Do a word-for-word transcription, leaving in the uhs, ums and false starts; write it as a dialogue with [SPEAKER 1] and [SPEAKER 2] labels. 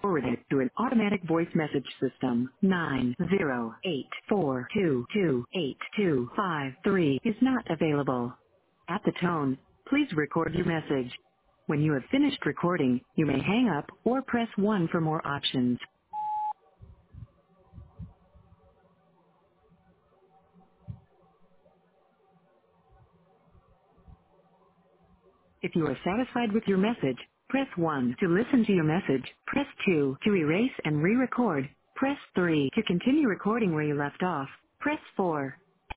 [SPEAKER 1] forwarded to an automatic voice message system. nine zero eight four two two eight two five three is not available. At the tone, please record your message. When you have finished recording, you may hang up or press one for more options. If you are satisfied with your message, press one. To listen to your message, press two. To erase and re-record, press three. To continue recording where you left off, press four.